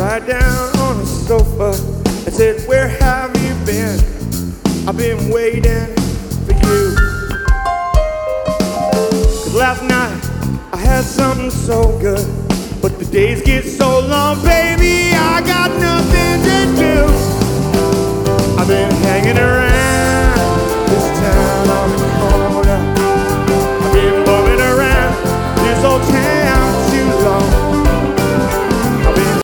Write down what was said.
right down on the sofa. I said, where have you been? I've been waiting for you. 'Cause last night I had something so good, but the days get so long.